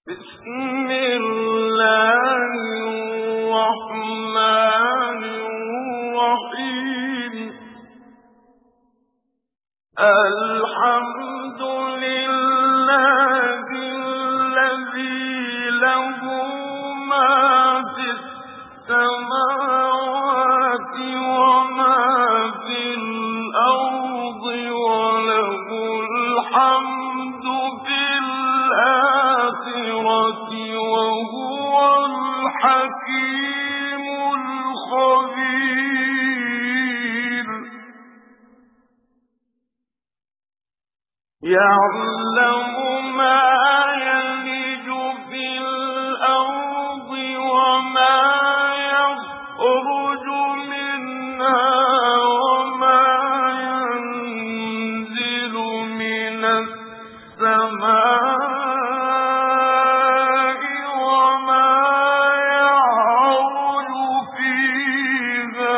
بسم الله الرحمن الرحيم. الحمد لله الذي له ما في السماوات وما في الأرض وله الحمد في الآخرة وهو الحكيم الخبير. يعلم ما يلج في الأرض وما يخرج منها وما ينزل من السماء وما يعرج فيها،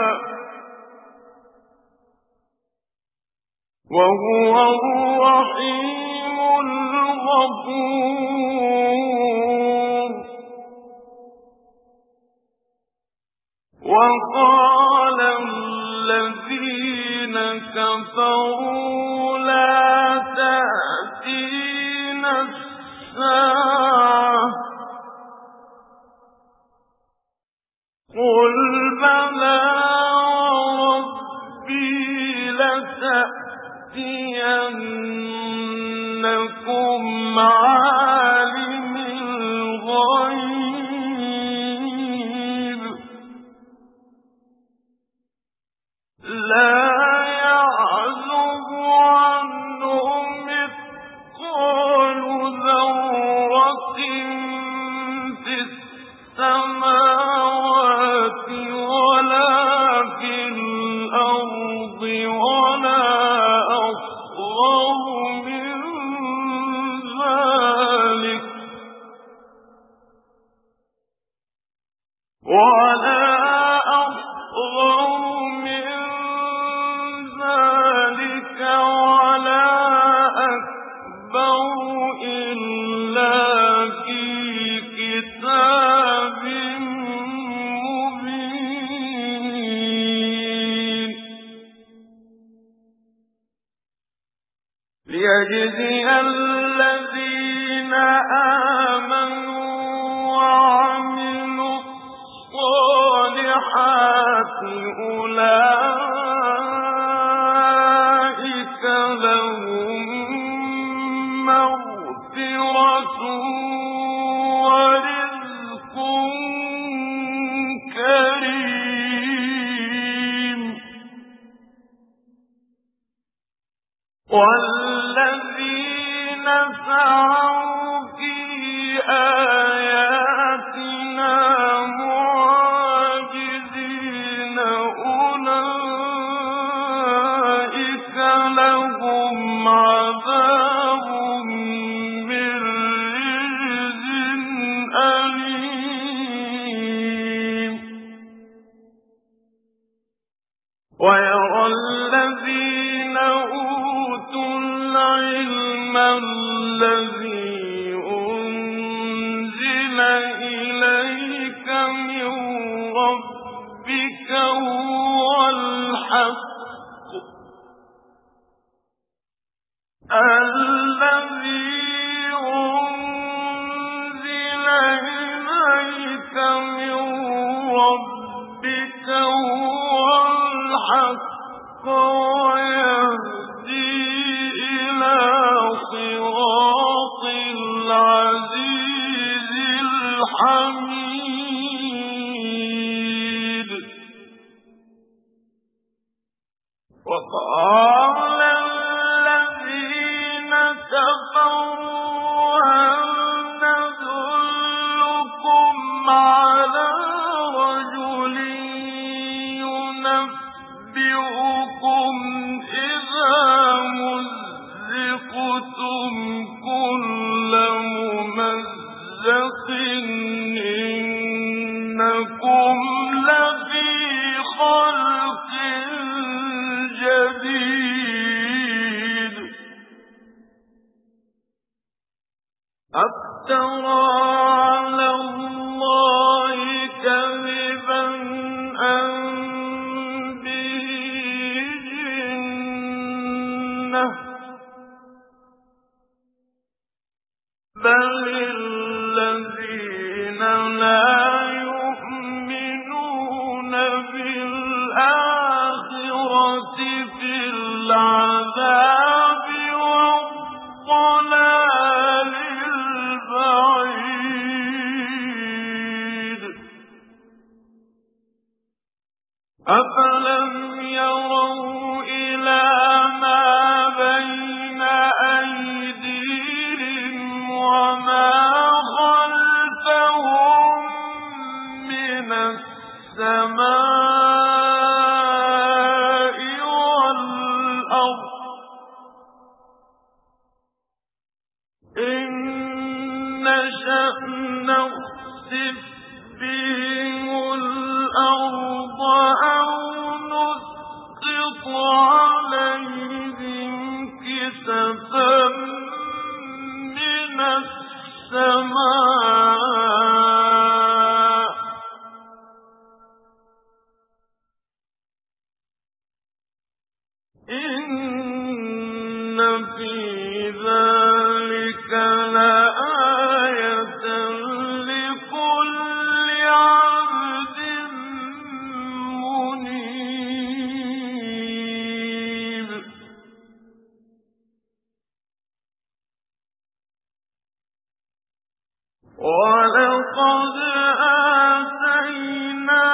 وهو الرحيم الغفور. وقال الذين كفروا لا تأتينا الساعة قل بلى وربي لتأتينكم عالم الغيب لا يعزب عنه مثقال ذرة في السماوات ولا في الأرض ولا أصغر من ذلك ولا أكبر إلا في كتاب مبين ليجزي الذين آمنوا وعملوا الصالحات أولئك لهم مغفرة ورزق كريم. والذين سعوا في آياتنا معاجزين أولئك لهم عذاب من رجز أليم. ويرى الذين أوتوا العلم الذي أنزل إليك من ربك هو الحق الذي أنزل إليك من ربك هو الحق ويهدي إلى صراط العزيز الحميد. وقال الذين كفروا هل ندلكم على رجل ينبئكم إذا مزقتم كل ممزق إنكم افترى على الله كذبا أم به جنة بل الذين لا يؤمنون بالآخرة في العذاب والضلال البعيد أفلم يروا إلى ما بين أيديهم وما خلفهم من السماء والأرض إن نشأ نخسف بهم الأرض أو نسقط عليهم كسفا من السماء إن في ذلك لآية لكل عبد منيب ولقد آتينا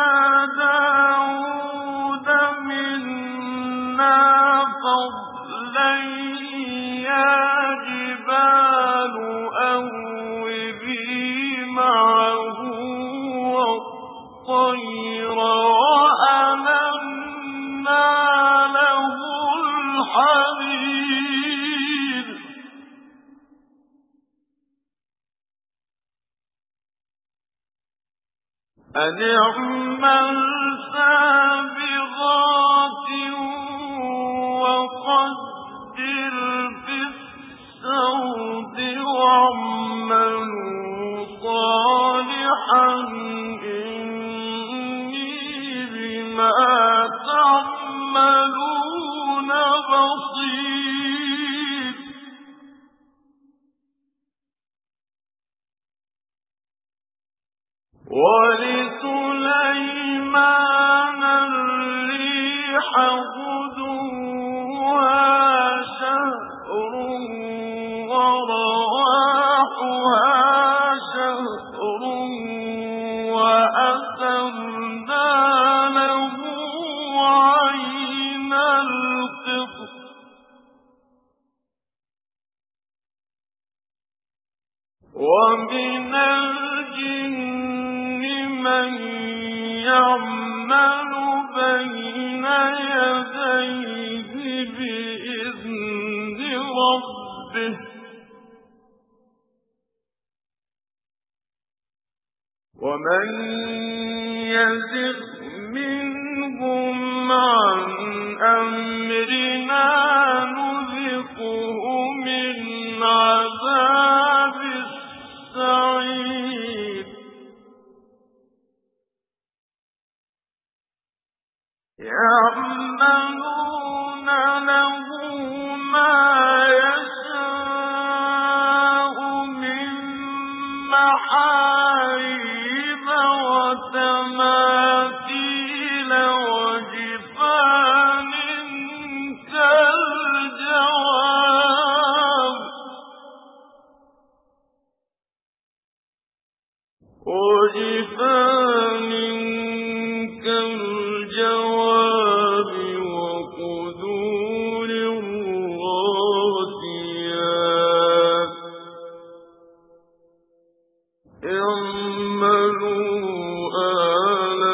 داود منا فضلا يا جبال أوبي معه والطير وألنا له الحديد أن اعمل سابغات وقدر في السرد واعملوا صالحا إني بما تعملون بصير ولسليمان الريح غدوها شهر ورواحها شهر وأسرنا له عين القطر ومن الجن من يعمل بين يديه بإذن ربه ومن يزغ منهم عن أمرنا نذقه من عذاب السعير يعملون له ما يشاء من محاريب وتماثيل وجفان كالجواب وقدور الراسيات اعملوا آل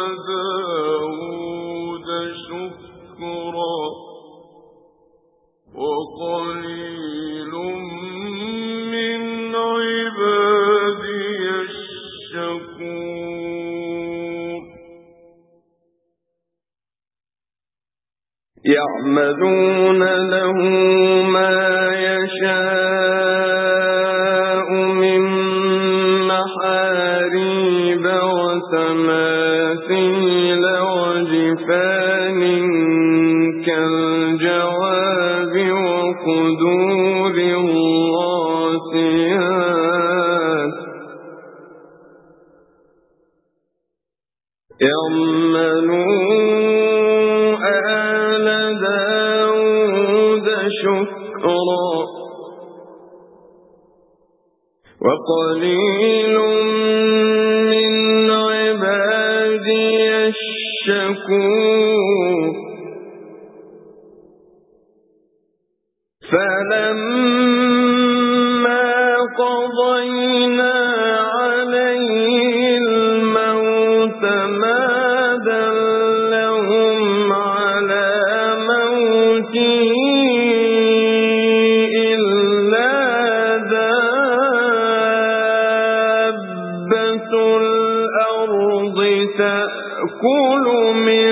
داود شكرا وقليل من عبادي الشكور يعملون له ما يشاء من اعملوا آل داود شكرا وقليل من عبادي الشكور فلما قضينا عليه الموت ما دلهم على موته إلا دابة الأرض تأكل من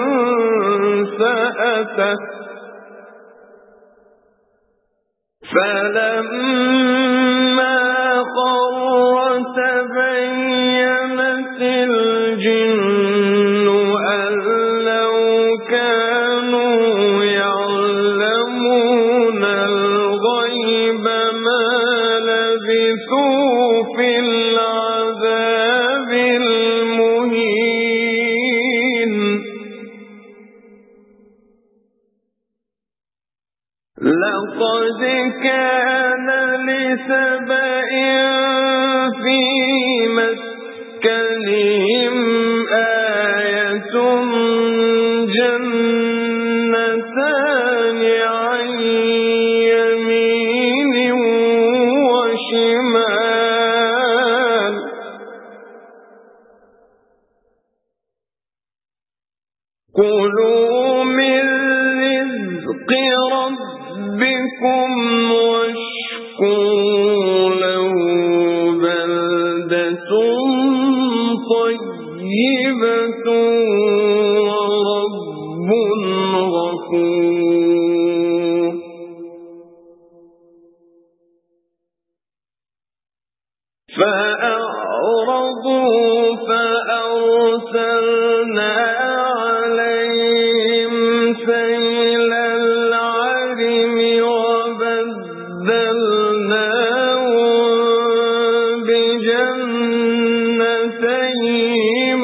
سأته فلما خر تبينت الجن أن لو كانوا يعلمون الغيب ما لبثوا في العذاب المهين لقد كان لسبإ في مسكنهم آية جنتان عن يمين وشمال كلوا من رزق ربكم واشكروا له بلدة طيبة ورب غفور فأعرضوا فأرسلنا عليهم سيل العرم وبدلناهم بجنتيهم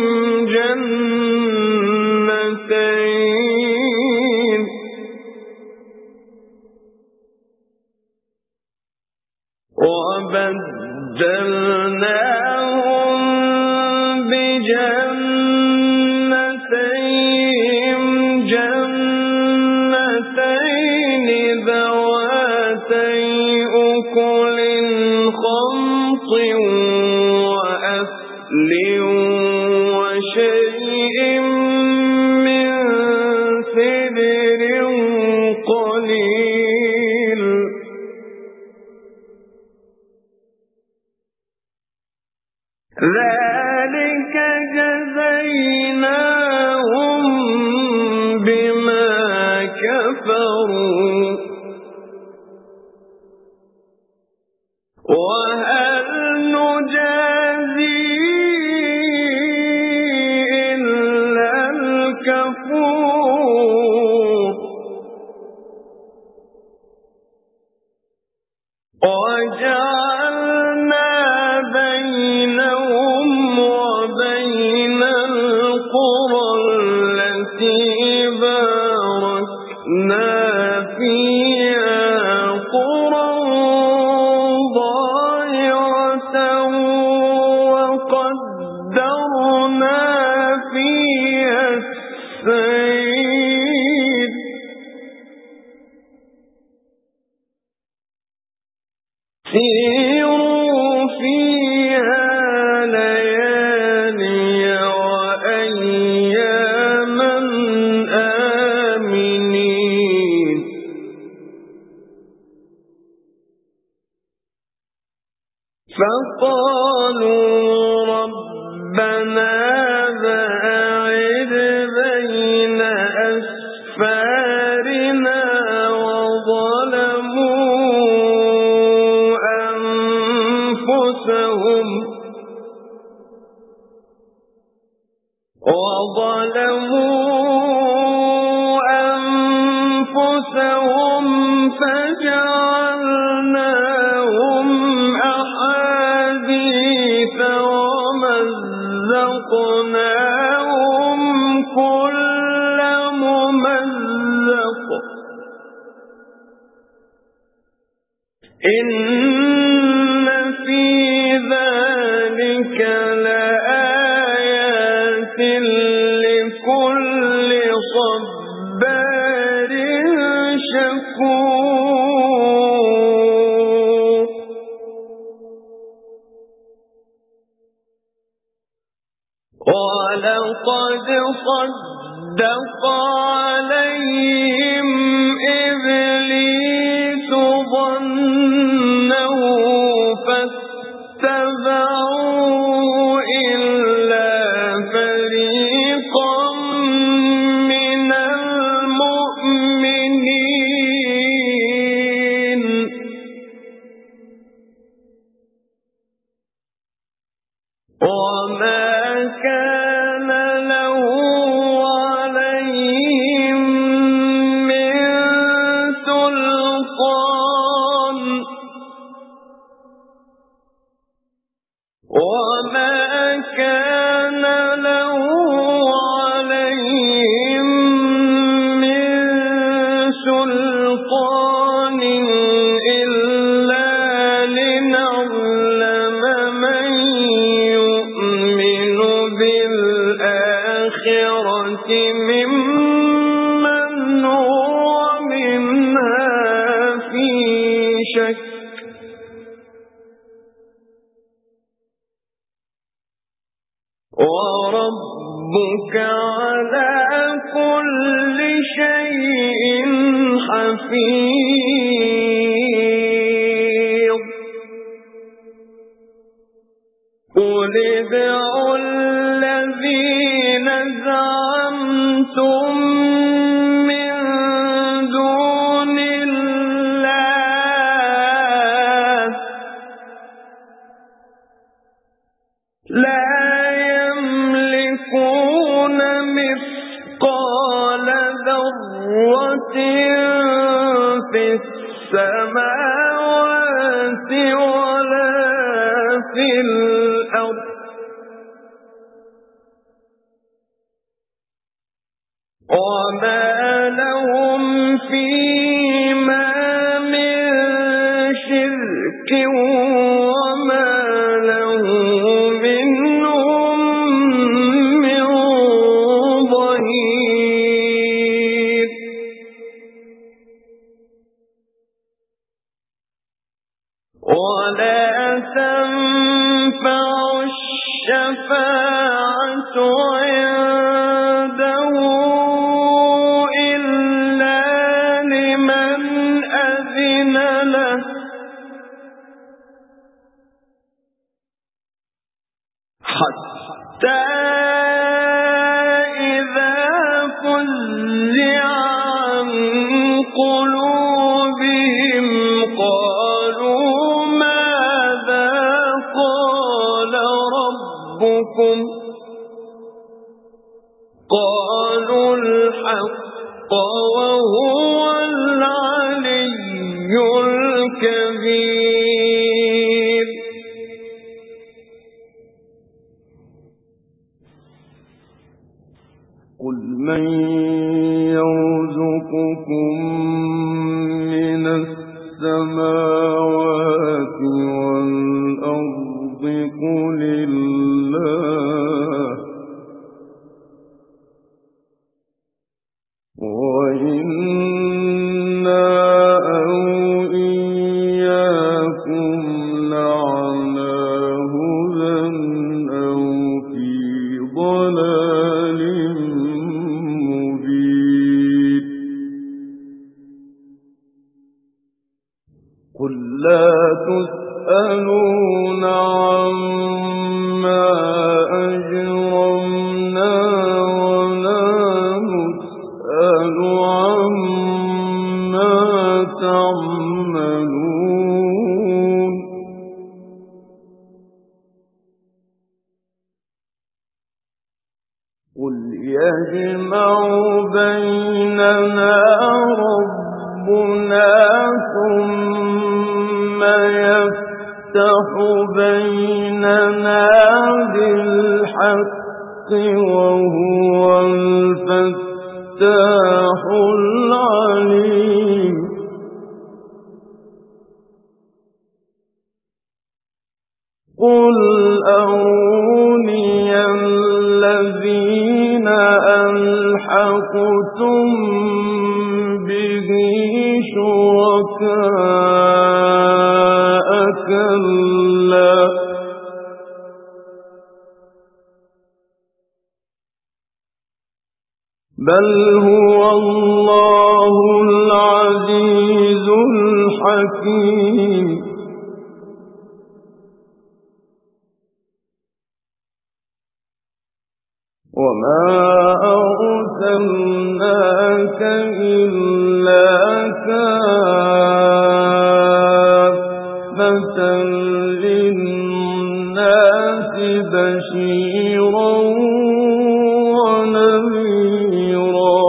جنتين ذواتي أكل خمط وأثل وشيء من سدر قليل ذلك جزيناهم بما كفروا وهل نجازي إلا الكفور وجعلنا بينهم وبين القرى التي باركنا فيها قرى ضايعة وقدرنا فيها السير سيروا فيها ليالي وأياما آمنين فقالوا ربنا باعد بين أسفارنا وظلموا أنفسهم فجعلناهم أحاديث ومزقناهم وَلَقَدْ صَدَّقَ عَلَيْهِمْ إِبْلِيسُ ظَنَّهُ فَاتَّبَعُوا إِلَّا فَرِيقًا مِّنَ الْمُؤْمِنِينَ وَمَا كَانَ له عليهم من سلطان إلا لنعلم من يؤمن بالآخرة ممن هو منها في شك وَرَبُّكَ عَلَى كُلِّ شَيْءٍ حَفِيظٌ قُلِ ادْعُوا الَّذِينَ زَعَمْتُم مِّن دُونِ اللَّهِ لَا يملكون مثقال ذرة في السماوات ولا في الأرض وما لهم فيما من شرك وما له منهم من ظهير ولا تنفع الشفاعة عنده إلا لمن أذن له حتى إذا فزع عن قلوبهم قالوا ماذا قال ربكم قالوا الحق وهو العلي الكبير قل من يرزقكم من السماوات والأرض قل الله وإنا أو إياكم لعلى هدى أو في ضلال مبين قل لا تسألون عما أجرمنا ولا نسأل عما تعملون قل يجمع بيننا ربنا ثم يفتح بيننا بالحق وهو الفتاح العليم قل أروني الذين ألحقتم به شركاء كلا بل هو الله العزيز الحكيم وما أرسلناك إلا كافة للناس بشيرا ونذيرا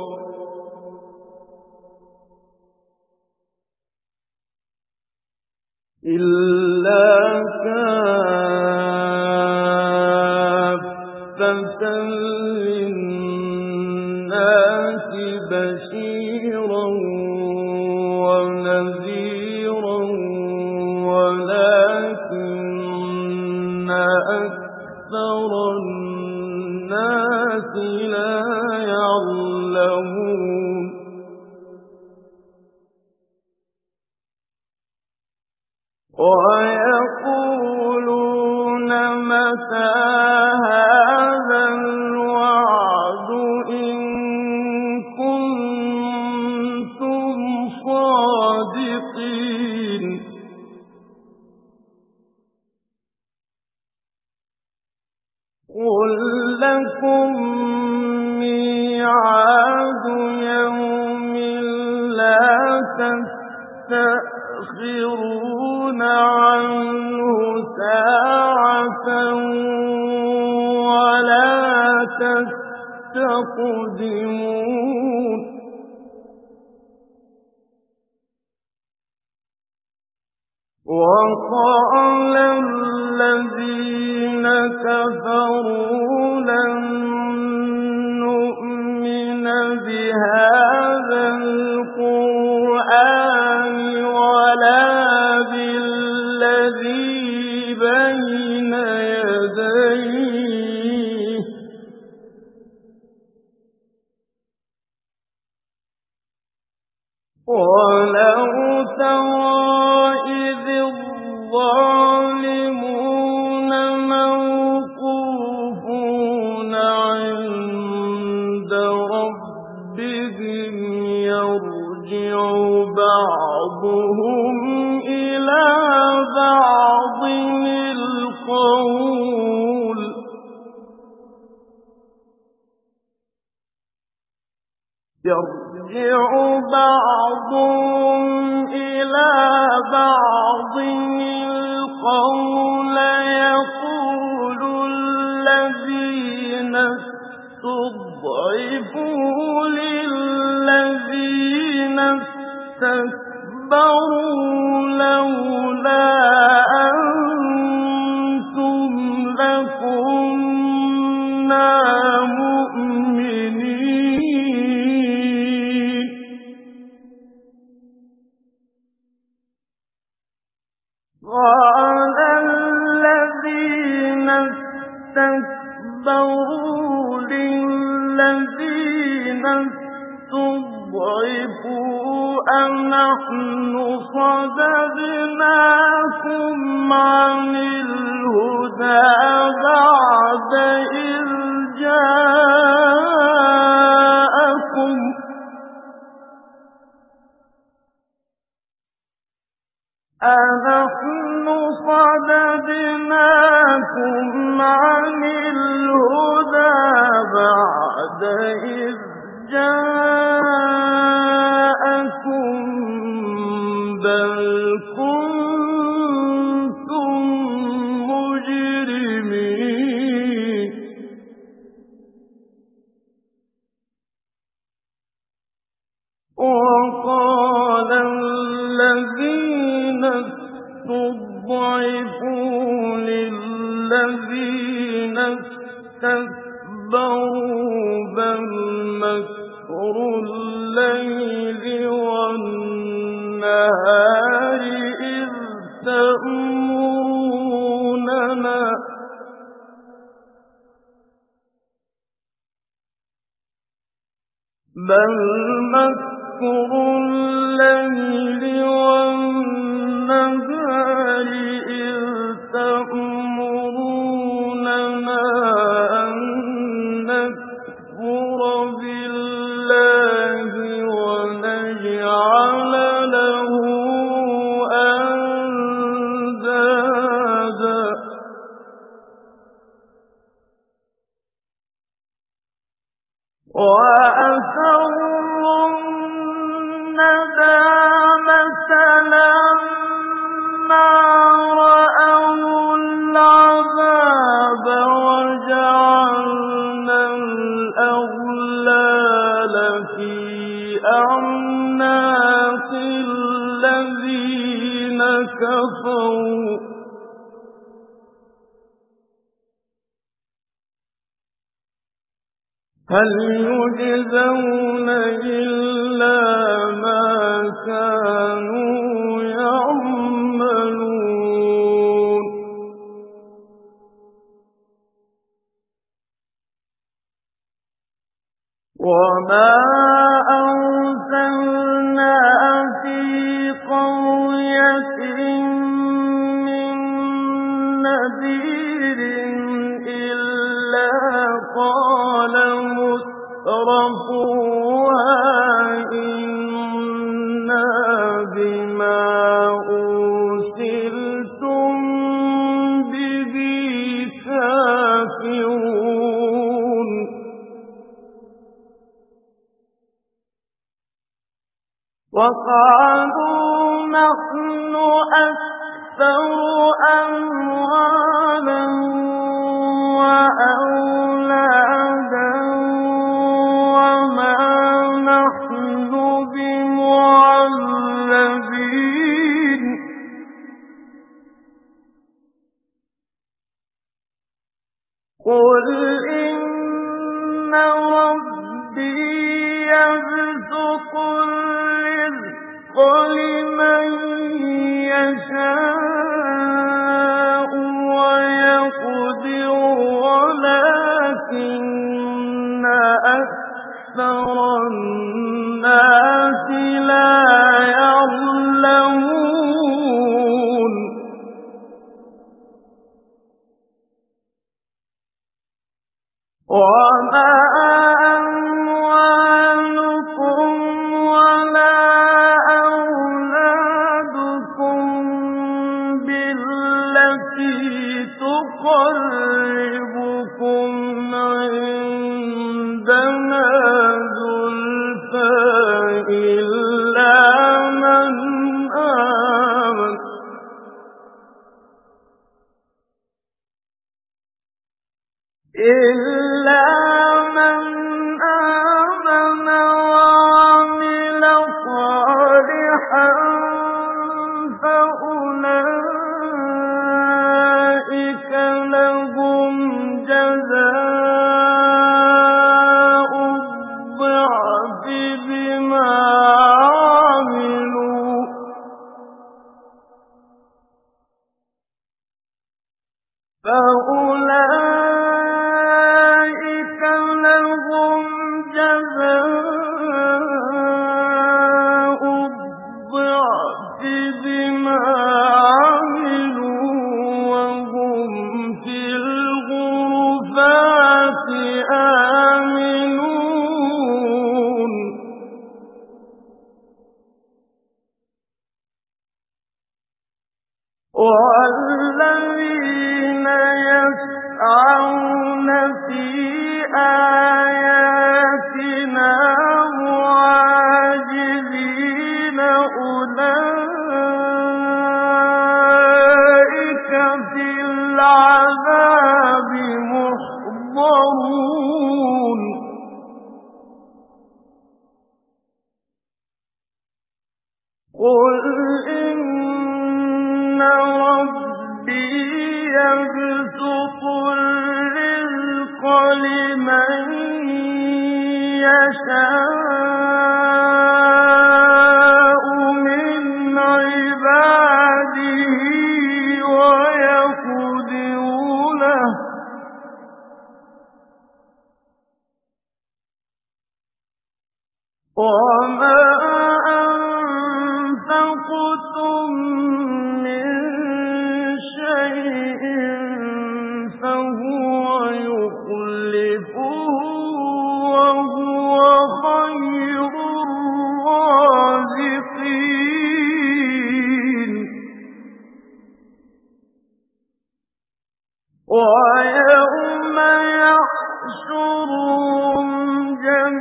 إلا كافة للناس بشيرا ونذيرا ولكن أكثر الناس لا يعلمون ويقولون متى هذا الوعد إن كنتم صادقين قل لكم ميعاد يوم لا تستأخرون عنه ساعة ولا تستقدمون وقال الذين كفروا لن نؤمن بهذا القرآن ولا بالذي بين يديه ولو ترى إذ الظالمون موقوفون عند ربهم يرجع بعضهم إلى بعض القول يرجع بعضهم إلى بعض القول يقول الذين استضعفوا للذين استكبروا لولا أنتم لكنا مؤمنين قال الذين استكبروا للذين استضعفوا أنحن صددناكم عن الهدى بعد إذ جاءكم أنحن صددناكم عن الهدى بعد إذ جاءكم بل كنتم مجرمين وقال الذين استضعفوا للذين استكبروا بل مكر الليل والنهار إذ تأمروننا بل مكر الليل والنهار إذ تأمروننا أن نكفر بالله وَأَسَرُّوا النَّدَامَةَ لَمَّا رَأَوُا الْعَذَابَ وَجَعَلْنَا الْأَغْلَالَ فِي أَعْنَاقِ الَّذِينَ كَفَرُوا هَلْ يُجْزَوْنَ إِلَّا مَا كَانُوا يَعْمَلُونَ وَمَا أَرْسَلْنَا فِي قَرْيَةٍ مِّن نَّذِيرٍ إِلَّا قَالَ مُتْرَفُوهَا إِنَّا بِمَا أُرْسِلْتُم بِهِ كَافِرُونَ وَقَالُوا نَحْنُ أَكْثَرُ أَمْوَالًا وَأَوْلَادًا وَمَا نَحْنُ بِمُعَذَّبِينَ قُلْ إِنَّ رَبِّي يَبْسُطُ الرِّزْقَ لِمَن يَشَاءُ وَيَقْدِرُ وَلَكِنَّ أَكْثَرَ النَّاسِ لَا يَعْلَمُونَ وَمَا أَمْوَالُكُمْ وَلَا أَوْلَادُكُم بِالَّتِي تُقَرِّبُكُمْ عِندَنَا زُلْفَىٰ إِلَّا مَنْ آمَنَ وَعَمِلَ صَالِحًا فَأُولَٰئِكَ لَهُمْ جَزَاءُ الضِّعْفِ بِمَا عَمِلُوا وَهُمْ فِي الْغُرُفَاتِ آمِنُونَ وَالَّذِينَ يَسْعَوْنَ فِي آيَاتِنَا مُعَاجِزِينَ أُولَٰئِكَ فِي الْعَذَابِ مُحْضَرُونَ قُلْ إِنَّ رَبِّي يَبْسُطُ الرِّزْقَ لِمَن يَشَاءُ مِنْ عِبَادِهِ وَيَقْدِرُ لَهُ ۚ وَمَا أَنفَقْتُم مِّن شَيْءٍ فَهُوَ يُخْلِفُهُ ۖ وَهُوَ خَيْرُ الرَّازِقِينَ وَيَوْمَ يَحْشُرُهُمْ جَمِيعًا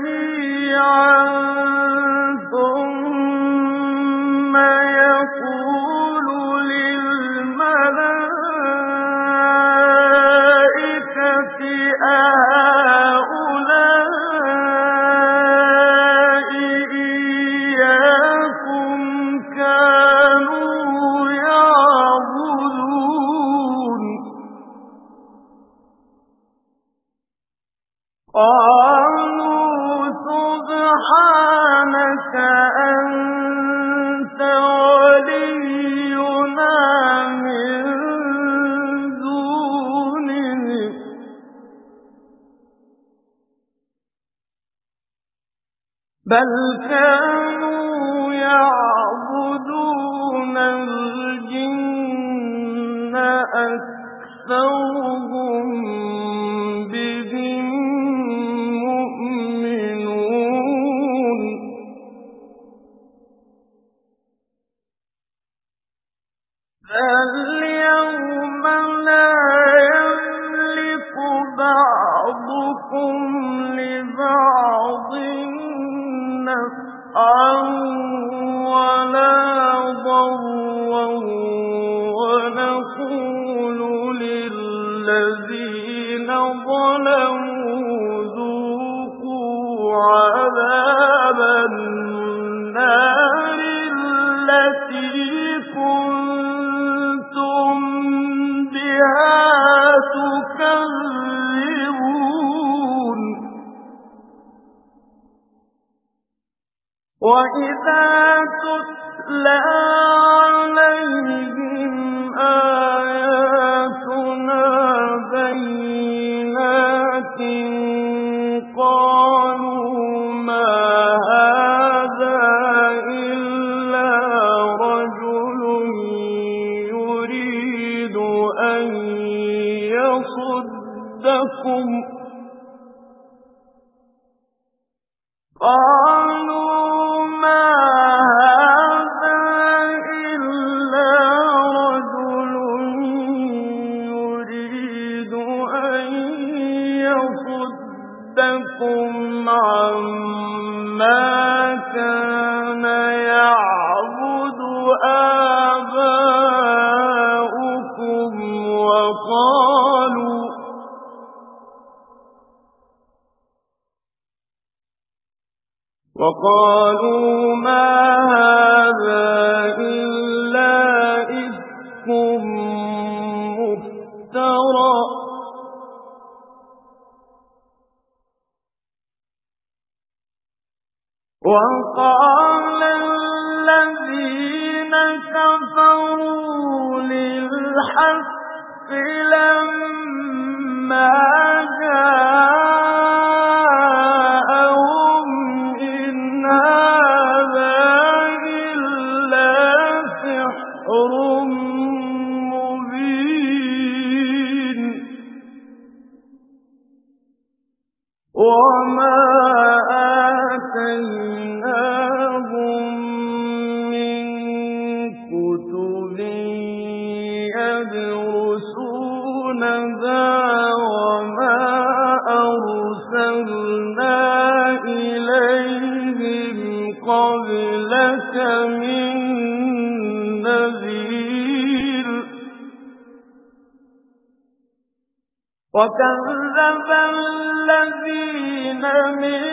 قالوا سبحانك أنت ولينا من دونهم بل كانوا يعبدون الجن أكثرهم بهم مؤمنون فاليوم لا يملك بعضكم لبعض نفعا ولا ضرا ونقول للذين ظلموا ذوقوا عذاب النار التي كنتم بها تكذبون وإذا تتلى عليهم آياتنا بينات قالوا ما هذا إلا رجل يريد أن يصدكم عما كان يعبد آباؤكم وقالوا ما هذا إلا إفك مفترى وقال الذين كفروا للحق لما جاءهم إن هذا إلا سحر مبين وما آتيناهم من كتب يدرسونها وما أرسلنا إليهم قبلك من نذير وكذب الذين من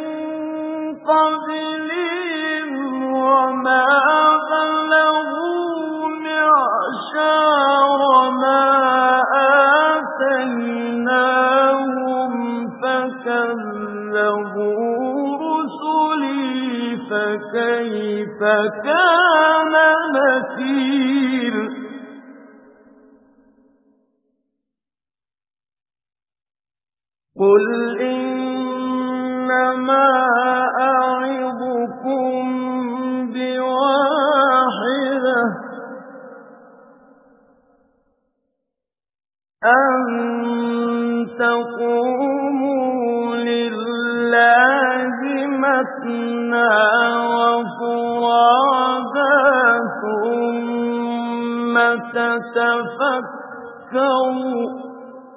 قبلهم وما بلغوا معشار ما آتيناهم فكذبوا رسلي فكيف كان نكير قل إنما أعظكم بواحدة أن تقوموا لله مثنى وفرادا ثم تتفكروا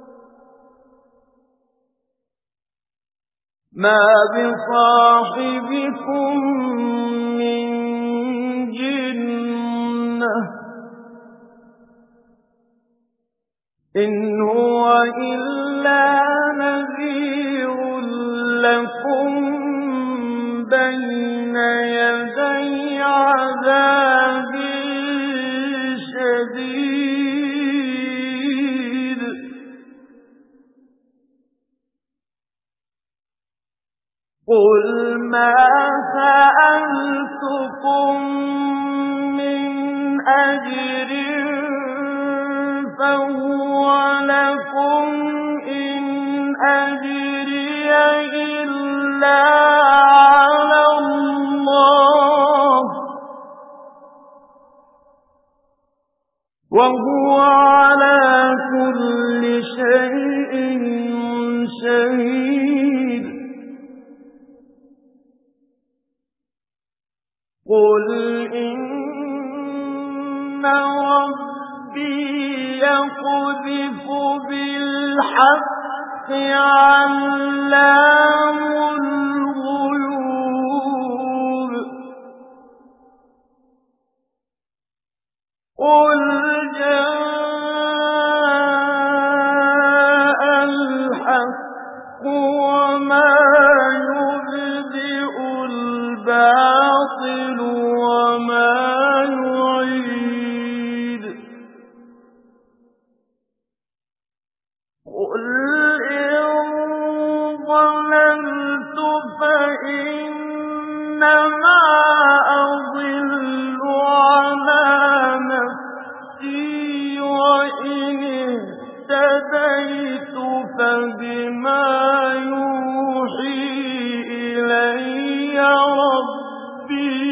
ما بصاحبكم من جنة إن هو إلا نذير لكم بين يدي عذاب شديد قُلْ مَا سَأَلْتُكُم مِّنْ أَجْرٍ فَهُوَ لَكُمْ إِنْ أَجْرِيَ إِلَّا عَلَى اللَّهِ ۖ وَهُوَ عَلَىٰ كُلِّ شَيْءٍ شَهِيدٌ قُلْ إِنَّ رَبِّي يَقْذِفُ بِالْحَقِّ عَلَّامُ الْغُيُوبِ قُلْ جَاءَ الْحَقُّ وَمَا يُبْدِئُ الْبَاطِلُ وَمَا يُعِيدُ قُلْ إِن ضَلَلْتُ فَإِنَّمَا أَضِلُّ عَلَىٰ نَفْسِي وَإِنِ اهْتَدَيْتُ فَبِمَا يُوحِي إِلَيَّ رَبِّي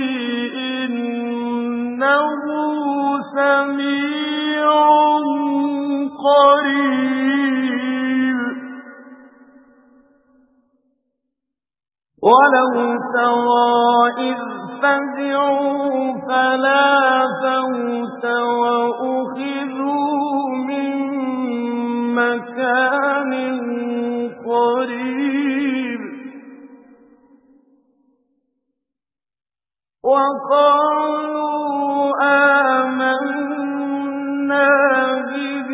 إِنَّهُ سَمِيعٌ قَرِيبٌ وَلَوْ تَرَىٰ إِذْ فَزِعُوا فَلَا فَوْتَ وَأُخِذُوا مِن مَّكَانٍ قَرِيبٍ وَقَالُوا آمَنَّا بِهِ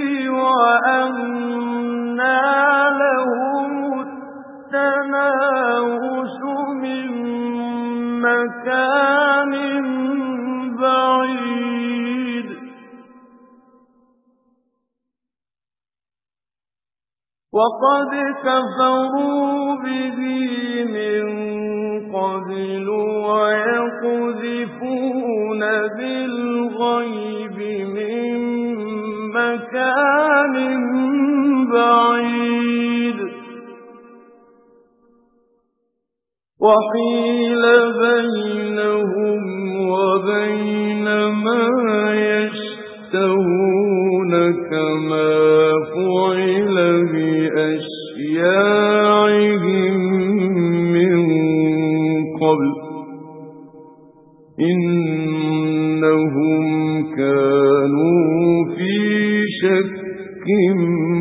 وَأَنَّىٰ لَهُمُ التَّنَاوُشُ مِن مَّكَانٍ بَعِيدٍ وَقَدْ كَفَرُوا بِهِ مِن قَبْلُ وَيَقْذِفُونَ بِالْغَيْبِ مِن مَّكَانٍ بَعِيدٍ وَحِيلَ بَيْنَهُمْ وَبَيْنَ مَا يَشْتَهُونَ كَمَا فُعِلَ بِأَشْيَاعِهِم مِّن قَبْلُ إِنَّهُمْ كَانُوا فِي شَكٍّ